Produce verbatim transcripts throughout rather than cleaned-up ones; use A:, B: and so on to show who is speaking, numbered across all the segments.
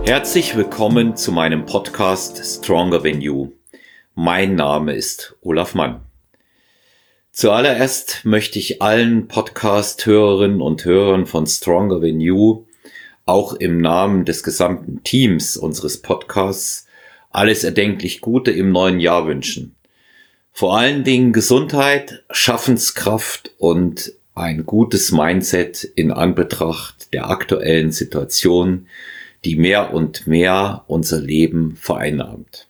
A: Herzlich willkommen zu meinem Podcast Stronger Than You. Mein Name ist Olaf Mann. Zuallererst möchte ich allen Podcast-Hörerinnen und Hörern von Stronger Than You, auch im Namen des gesamten Teams unseres Podcasts, alles erdenklich Gute im neuen Jahr wünschen. Vor allen Dingen Gesundheit, Schaffenskraft und ein gutes Mindset in Anbetracht der aktuellen Situation, die mehr und mehr unser Leben vereinnahmt.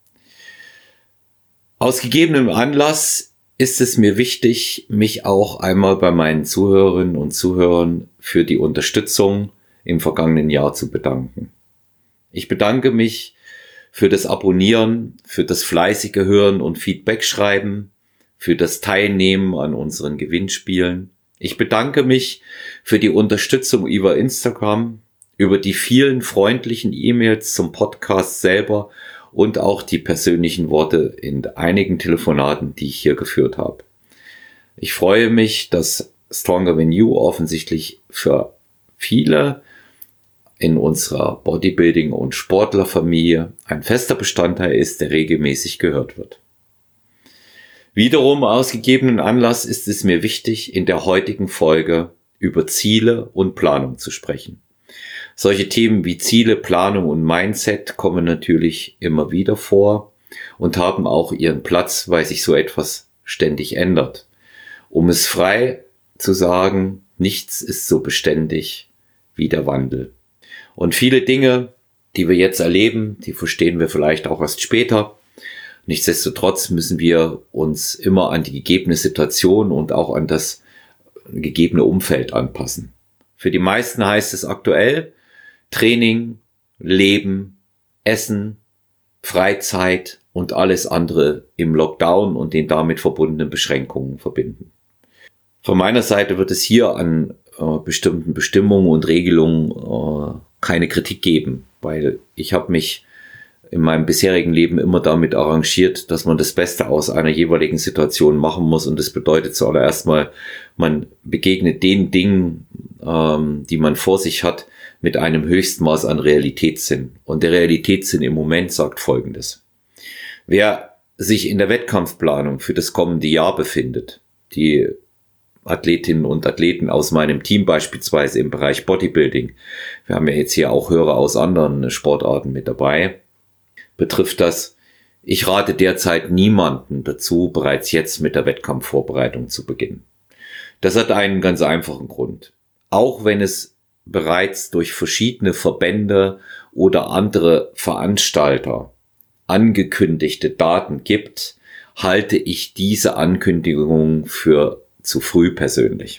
A: Aus gegebenem Anlass ist es mir wichtig, mich auch einmal bei meinen Zuhörerinnen und Zuhörern für die Unterstützung im vergangenen Jahr zu bedanken. Ich bedanke mich für das Abonnieren, für das fleißige Hören und Feedback schreiben, für das Teilnehmen an unseren Gewinnspielen. Ich bedanke mich für die Unterstützung über Instagram, über die vielen freundlichen E-Mails zum Podcast selber und auch die persönlichen Worte in einigen Telefonaten, die ich hier geführt habe. Ich freue mich, dass Stronger Than You offensichtlich für viele in unserer Bodybuilding- und Sportlerfamilie ein fester Bestandteil ist, der regelmäßig gehört wird. Wiederum aus gegebenen Anlass ist es mir wichtig, in der heutigen Folge über Ziele und Planung zu sprechen. Solche Themen wie Ziele, Planung und Mindset kommen natürlich immer wieder vor und haben auch ihren Platz, weil sich so etwas ständig ändert. Um es frei zu sagen, nichts ist so beständig wie der Wandel. Und viele Dinge, die wir jetzt erleben, die verstehen wir vielleicht auch erst später. Nichtsdestotrotz müssen wir uns immer an die gegebene Situation und auch an das gegebene Umfeld anpassen. Für die meisten heißt es aktuell Training, Leben, Essen, Freizeit und alles andere im Lockdown und den damit verbundenen Beschränkungen verbinden. Von meiner Seite wird es hier an äh, bestimmten Bestimmungen und Regelungen äh, keine Kritik geben, weil ich habe mich in meinem bisherigen Leben immer damit arrangiert, dass man das Beste aus einer jeweiligen Situation machen muss, und das bedeutet zuallererst mal, man begegnet den Dingen, ähm, die man vor sich hat, mit einem Höchstmaß an Realitätssinn. Und der Realitätssinn im Moment sagt Folgendes: Wer sich in der Wettkampfplanung für das kommende Jahr befindet, die Athletinnen und Athleten aus meinem Team beispielsweise im Bereich Bodybuilding, wir haben ja jetzt hier auch Hörer aus anderen Sportarten mit dabei, betrifft das, ich rate derzeit niemanden dazu, bereits jetzt mit der Wettkampfvorbereitung zu beginnen. Das hat einen ganz einfachen Grund. Auch wenn es bereits durch verschiedene Verbände oder andere Veranstalter angekündigte Daten gibt, halte ich diese Ankündigungen für zu früh persönlich.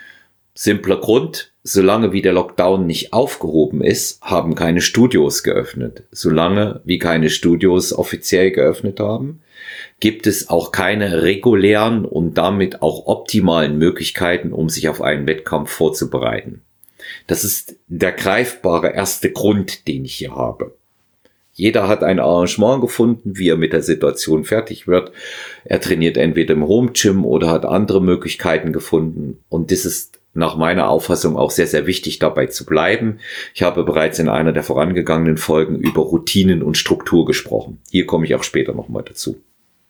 A: Simpler Grund: Solange wie der Lockdown nicht aufgehoben ist, haben keine Studios geöffnet. Solange wie keine Studios offiziell geöffnet haben, gibt es auch keine regulären und damit auch optimalen Möglichkeiten, um sich auf einen Wettkampf vorzubereiten. Das ist der greifbare erste Grund, den ich hier habe. Jeder hat ein Arrangement gefunden, wie er mit der Situation fertig wird. Er trainiert entweder im Home Gym oder hat andere Möglichkeiten gefunden. Und das ist nach meiner Auffassung auch sehr, sehr wichtig, dabei zu bleiben. Ich habe bereits in einer der vorangegangenen Folgen über Routinen und Struktur gesprochen. Hier komme ich auch später nochmal dazu.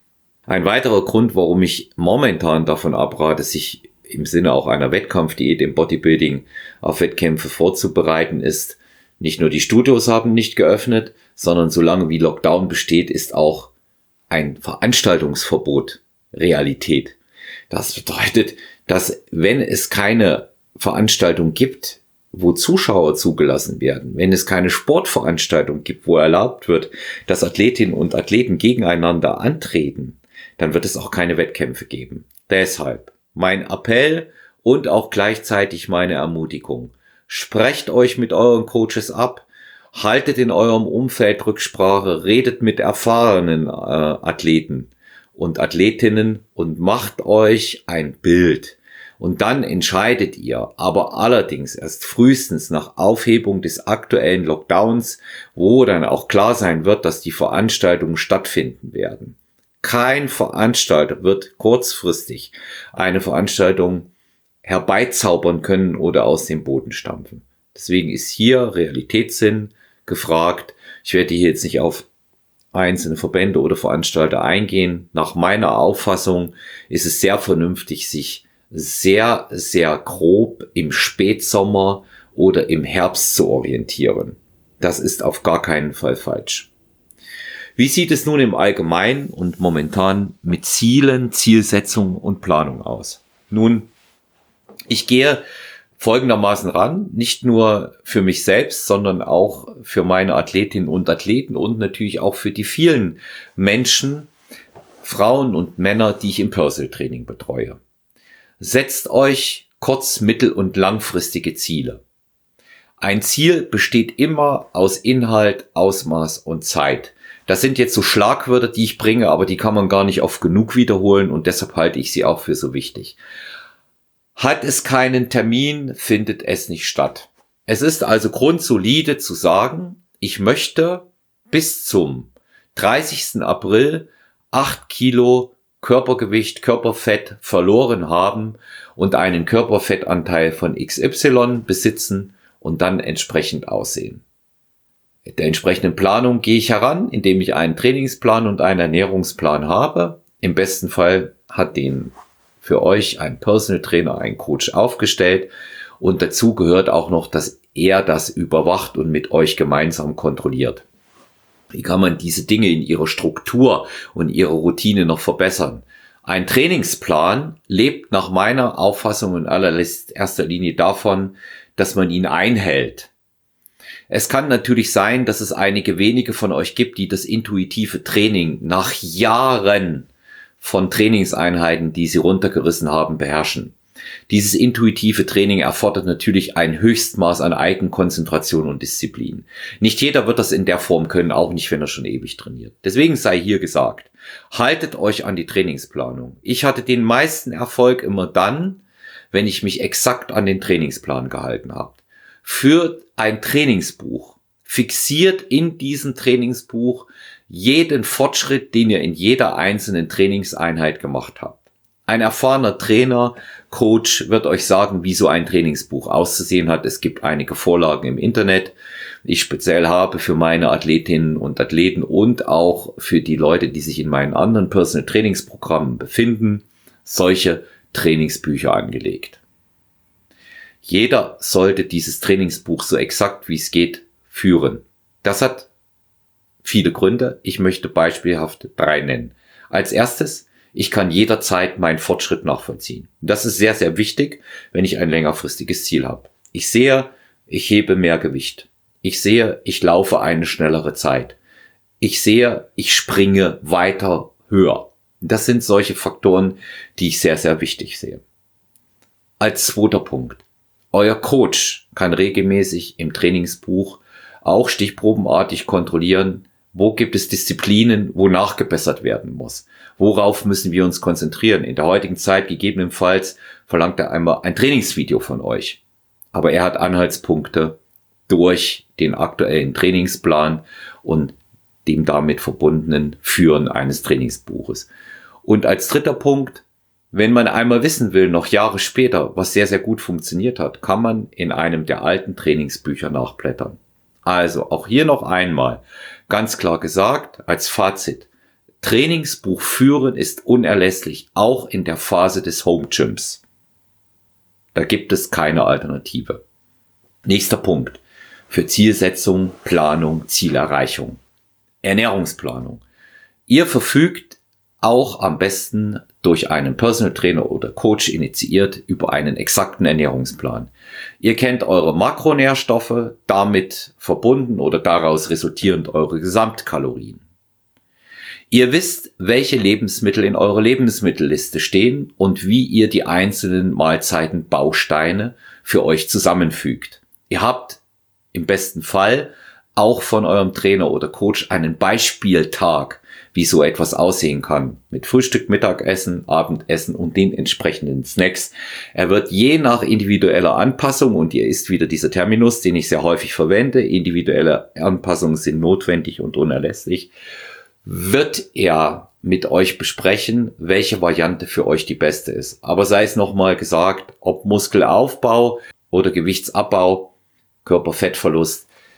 A: Ein weiterer Grund, warum ich momentan davon abrate, sich im Sinne auch einer Wettkampfdiät im Bodybuilding auf Wettkämpfe vorzubereiten, ist: Nicht nur die Studios haben nicht geöffnet, sondern solange wie Lockdown besteht, ist auch ein Veranstaltungsverbot Realität. Das bedeutet, dass wenn es keine Veranstaltung gibt, wo Zuschauer zugelassen werden, wenn es keine Sportveranstaltung gibt, wo erlaubt wird, dass Athletinnen und Athleten gegeneinander antreten, dann wird es auch keine Wettkämpfe geben. Deshalb mein Appell und auch gleichzeitig meine Ermutigung: Sprecht euch mit euren Coaches ab, haltet in eurem Umfeld Rücksprache, redet mit erfahrenen äh, Athleten und Athletinnen und macht euch ein Bild. Und dann entscheidet ihr, aber allerdings erst frühestens nach Aufhebung des aktuellen Lockdowns, wo dann auch klar sein wird, dass die Veranstaltungen stattfinden werden. Kein Veranstalter wird kurzfristig eine Veranstaltung herbeizaubern können oder aus dem Boden stampfen. Deswegen ist hier Realitätssinn gefragt. Ich werde hier jetzt nicht auf einzelne Verbände oder Veranstalter eingehen. Nach meiner Auffassung ist es sehr vernünftig, sich sehr, sehr grob im Spätsommer oder im Herbst zu orientieren. Das ist auf gar keinen Fall falsch. Wie sieht es nun im Allgemeinen und momentan mit Zielen, Zielsetzung und Planung aus? Nun, ich gehe folgendermaßen ran, nicht nur für mich selbst, sondern auch für meine Athletinnen und Athleten und natürlich auch für die vielen Menschen, Frauen und Männer, die ich im Personal Training betreue. Setzt euch kurz-, mittel- und langfristige Ziele. Ein Ziel besteht immer aus Inhalt, Ausmaß und Zeit. Das sind jetzt so Schlagwörter, die ich bringe, aber die kann man gar nicht oft genug wiederholen und deshalb halte ich sie auch für so wichtig. Hat es keinen Termin, findet es nicht statt. Es ist also grundsolide zu sagen, ich möchte bis zum dreißigsten April acht Kilo Körpergewicht, Körperfett verloren haben und einen Körperfettanteil von X Y besitzen und dann entsprechend aussehen. Mit der entsprechenden Planung gehe ich heran, indem ich einen Trainingsplan und einen Ernährungsplan habe. Im besten Fall hat den für euch ein Personal Trainer, ein Coach aufgestellt und dazu gehört auch noch, dass er das überwacht und mit euch gemeinsam kontrolliert. Wie kann man diese Dinge in ihrer Struktur und ihrer Routine noch verbessern? Ein Trainingsplan lebt nach meiner Auffassung in allererster Linie davon, dass man ihn einhält. Es kann natürlich sein, dass es einige wenige von euch gibt, die das intuitive Training nach Jahren von Trainingseinheiten, die sie runtergerissen haben, beherrschen. Dieses intuitive Training erfordert natürlich ein Höchstmaß an Eigenkonzentration und Disziplin. Nicht jeder wird das in der Form können, auch nicht, wenn er schon ewig trainiert. Deswegen sei hier gesagt, haltet euch an die Trainingsplanung. Ich hatte den meisten Erfolg immer dann, wenn ich mich exakt an den Trainingsplan gehalten habe. Führt ein Trainingsbuch, fixiert in diesem Trainingsbuch jeden Fortschritt, den ihr in jeder einzelnen Trainingseinheit gemacht habt. Ein erfahrener Trainer, Coach wird euch sagen, wie so ein Trainingsbuch auszusehen hat. Es gibt einige Vorlagen im Internet. Ich speziell habe für meine Athletinnen und Athleten und auch für die Leute, die sich in meinen anderen Personal Trainingsprogrammen befinden, solche Trainingsbücher angelegt. Jeder sollte dieses Trainingsbuch so exakt wie es geht führen. Das hat viele Gründe. Ich möchte beispielhaft drei nennen. Als erstes, ich kann jederzeit meinen Fortschritt nachvollziehen. Das ist sehr, sehr wichtig, wenn ich ein längerfristiges Ziel habe. Ich sehe, ich hebe mehr Gewicht. Ich sehe, ich laufe eine schnellere Zeit. Ich sehe, ich springe weiter höher. Das sind solche Faktoren, die ich sehr, sehr wichtig sehe. Als zweiter Punkt. Euer Coach kann regelmäßig im Trainingsbuch auch stichprobenartig kontrollieren, wo gibt es Disziplinen, wo nachgebessert werden muss. Worauf müssen wir uns konzentrieren? In der heutigen Zeit gegebenenfalls verlangt er einmal ein Trainingsvideo von euch. Aber er hat Anhaltspunkte durch den aktuellen Trainingsplan und dem damit verbundenen Führen eines Trainingsbuches. Und als dritter Punkt, wenn man einmal wissen will, noch Jahre später, was sehr, sehr gut funktioniert hat, kann man in einem der alten Trainingsbücher nachblättern. Also auch hier noch einmal ganz klar gesagt, als Fazit, Trainingsbuch führen ist unerlässlich, auch in der Phase des Home Gyms. Da gibt es keine Alternative. Nächster Punkt. Für Zielsetzung, Planung, Zielerreichung. Ernährungsplanung. Ihr verfügt auch am besten durch einen Personal Trainer oder Coach initiiert über einen exakten Ernährungsplan. Ihr kennt eure Makronährstoffe, damit verbunden oder daraus resultierend eure Gesamtkalorien. Ihr wisst, welche Lebensmittel in eurer Lebensmittelliste stehen und wie ihr die einzelnen Mahlzeitenbausteine für euch zusammenfügt. Ihr habt im besten Fall auch von eurem Trainer oder Coach einen Beispieltag, wie so etwas aussehen kann. Mit Frühstück, Mittagessen, Abendessen und den entsprechenden Snacks. Er wird je nach individueller Anpassung, und hier ist wieder dieser Terminus, den ich sehr häufig verwende, individuelle Anpassungen sind notwendig und unerlässlich, wird er mit euch besprechen, welche Variante für euch die beste ist. Aber sei es nochmal gesagt, ob Muskelaufbau oder Gewichtsabbau, Körperfettverlust,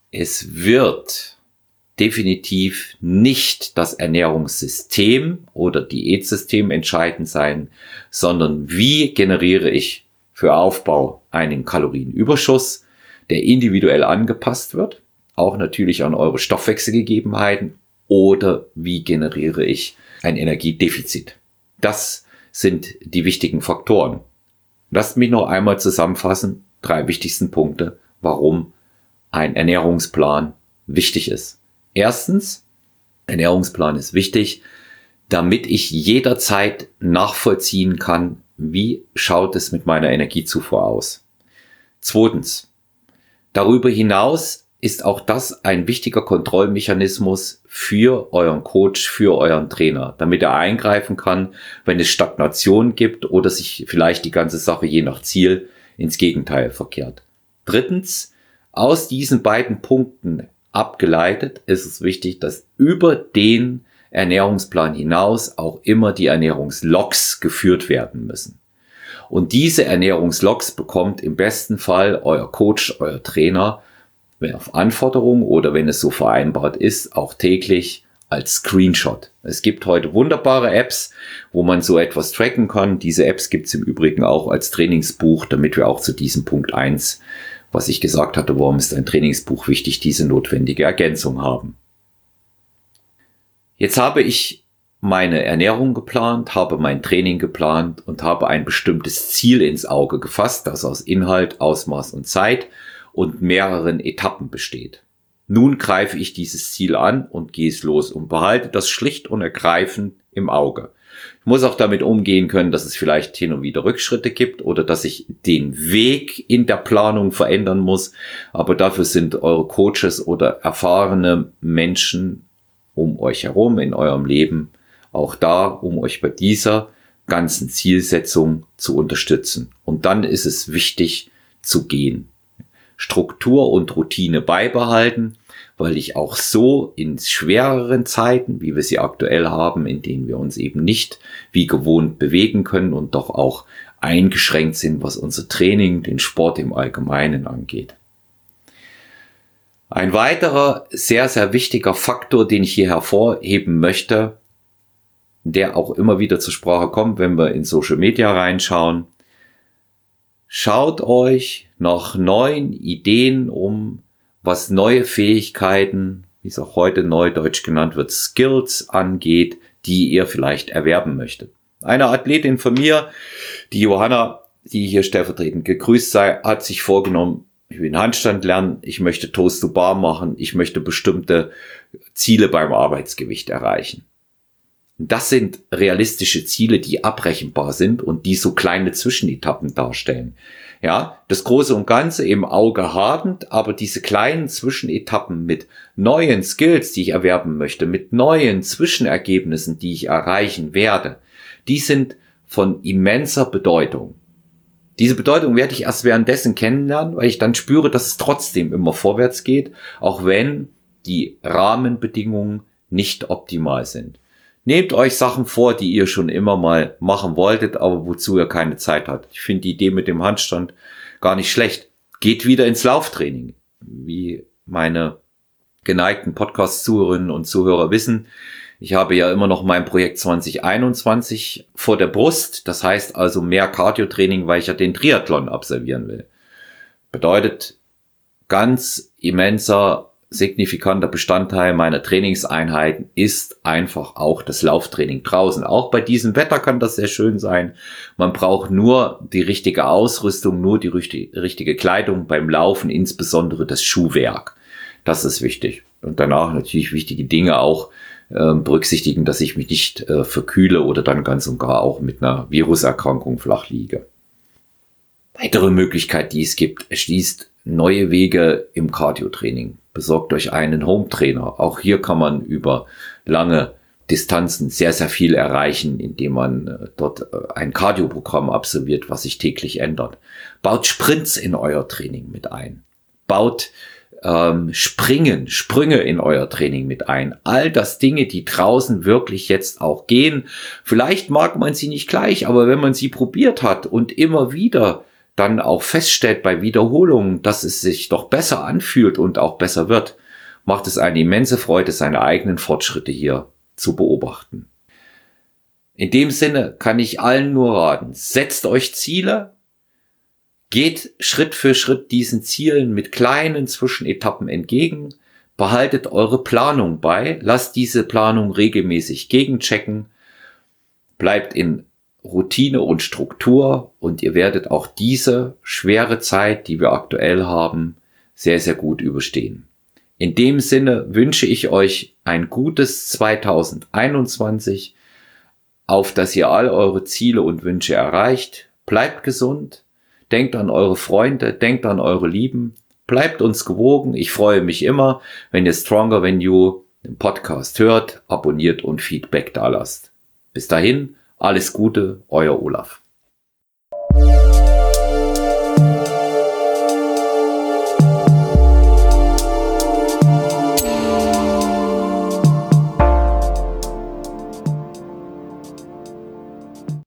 A: es wird definitiv nicht das Ernährungssystem oder Diätsystem entscheidend sein, sondern wie generiere ich für Aufbau einen Kalorienüberschuss, der individuell angepasst wird, auch natürlich an eure Stoffwechselgegebenheiten, oder wie generiere ich ein Energiedefizit. Das sind die wichtigen Faktoren. Lasst mich noch einmal zusammenfassen, drei wichtigsten Punkte, warum ein Ernährungsplan wichtig ist. Erstens, Ernährungsplan ist wichtig, damit ich jederzeit nachvollziehen kann, wie schaut es mit meiner Energiezufuhr aus. Zweitens, darüber hinaus ist auch das ein wichtiger Kontrollmechanismus für euren Coach, für euren Trainer, damit er eingreifen kann, wenn es Stagnation gibt oder sich vielleicht die ganze Sache je nach Ziel ins Gegenteil verkehrt. Drittens, aus diesen beiden Punkten abgeleitet ist es wichtig, dass über den Ernährungsplan hinaus auch immer die Ernährungslogs geführt werden müssen. Und diese Ernährungslogs bekommt im besten Fall euer Coach, euer Trainer, wenn auf Anforderung oder wenn es so vereinbart ist, auch täglich als Screenshot. Es gibt heute wunderbare Apps, wo man so etwas tracken kann. Diese Apps gibt es im Übrigen auch als Trainingsbuch, damit wir auch zu diesem Punkt eins, was ich gesagt hatte, warum ist ein Trainingsbuch wichtig, diese notwendige Ergänzung haben. Jetzt habe ich meine Ernährung geplant, habe mein Training geplant und habe ein bestimmtes Ziel ins Auge gefasst, das aus Inhalt, Ausmaß und Zeit und mehreren Etappen besteht. Nun greife ich dieses Ziel an und gehe es los und behalte das schlicht und ergreifend im Auge. Ich muss auch damit umgehen können, dass es vielleicht hin und wieder Rückschritte gibt oder dass ich den Weg in der Planung verändern muss. Aber dafür sind eure Coaches oder erfahrene Menschen um euch herum in eurem Leben auch da, um euch bei dieser ganzen Zielsetzung zu unterstützen. Und dann ist es wichtig zu gehen. Struktur und Routine beibehalten, weil ich auch so in schwereren Zeiten, wie wir sie aktuell haben, in denen wir uns eben nicht wie gewohnt bewegen können und doch auch eingeschränkt sind, was unser Training, den Sport im Allgemeinen angeht. Ein weiterer sehr, sehr wichtiger Faktor, den ich hier hervorheben möchte, der auch immer wieder zur Sprache kommt, wenn wir in Social Media reinschauen: Schaut euch nach neuen Ideen um, was neue Fähigkeiten, wie es auch heute neudeutsch genannt wird, Skills angeht, die ihr vielleicht erwerben möchtet. Eine Athletin von mir, die Johanna, die hier stellvertretend gegrüßt sei, hat sich vorgenommen, ich will den Handstand lernen, ich möchte Toast to Bar machen, ich möchte bestimmte Ziele beim Arbeitsgewicht erreichen. Das sind realistische Ziele, die abrechenbar sind und die so kleine Zwischenetappen darstellen. Ja, das Große und Ganze im Auge habend, aber diese kleinen Zwischenetappen mit neuen Skills, die ich erwerben möchte, mit neuen Zwischenergebnissen, die ich erreichen werde, die sind von immenser Bedeutung. Diese Bedeutung werde ich erst währenddessen kennenlernen, weil ich dann spüre, dass es trotzdem immer vorwärts geht, auch wenn die Rahmenbedingungen nicht optimal sind. Nehmt euch Sachen vor, die ihr schon immer mal machen wolltet, aber wozu ihr keine Zeit habt. Ich finde die Idee mit dem Handstand gar nicht schlecht. Geht wieder ins Lauftraining. Wie meine geneigten Podcast-Zuhörerinnen und Zuhörer wissen, ich habe ja immer noch mein Projekt zwanzig einundzwanzig vor der Brust. Das heißt also mehr Cardio-Training, weil ich ja den Triathlon absolvieren will. Bedeutet, ganz immenser signifikanter Bestandteil meiner Trainingseinheiten ist einfach auch das Lauftraining draußen. Auch bei diesem Wetter kann das sehr schön sein. Man braucht nur die richtige Ausrüstung, nur die richtige Kleidung beim Laufen, insbesondere das Schuhwerk. Das ist wichtig. Und danach natürlich wichtige Dinge auch äh, berücksichtigen, dass ich mich nicht äh, verkühle oder dann ganz und gar auch mit einer Viruserkrankung flach liege. Weitere Möglichkeit, die es gibt, erschließt neue Wege im Cardio-Training. Besorgt euch einen Home-Trainer. Auch hier kann man über lange Distanzen sehr, sehr viel erreichen, indem man dort ein Cardio-Programm absolviert, was sich täglich ändert. Baut Sprints in euer Training mit ein. Baut ähm, Springen, Sprünge in euer Training mit ein. All das Dinge, die draußen wirklich jetzt auch gehen. Vielleicht mag man sie nicht gleich, aber wenn man sie probiert hat und immer wieder dann auch feststellt bei Wiederholungen, dass es sich doch besser anfühlt und auch besser wird, macht es eine immense Freude, seine eigenen Fortschritte hier zu beobachten. In dem Sinne kann ich allen nur raten, setzt euch Ziele, geht Schritt für Schritt diesen Zielen mit kleinen Zwischenetappen entgegen, behaltet eure Planung bei, lasst diese Planung regelmäßig gegenchecken, bleibt in Routine und Struktur und ihr werdet auch diese schwere Zeit, die wir aktuell haben, sehr, sehr gut überstehen. In dem Sinne wünsche ich euch ein gutes zwanzig einundzwanzig, auf dass ihr all eure Ziele und Wünsche erreicht. Bleibt gesund, denkt an eure Freunde, denkt an eure Lieben, bleibt uns gewogen. Ich freue mich immer, wenn ihr Stronger Than You den Podcast hört, abonniert und Feedback da lasst. Bis dahin, alles Gute, euer Olaf.